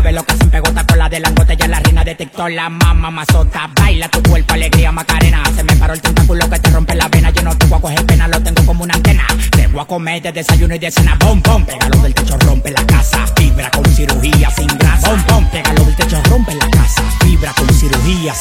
sabe lo que hacen pegota con la de langote. Ya la reina de TikTok, la mamá mazota. Baila tu cuerpo, alegría, Macarena. Se me paró el tentáculo que te rompe la vena. Yo no te voy a coger pena, lo tengo como una antena. Te voy a comer de desayuno y de cena. Bom, bom, pégalo del techo, rompe la casa. Fibra con cirugía sin grasa. Bom, bom, pégalo del techo, rompe la casa. Fibra con cirugía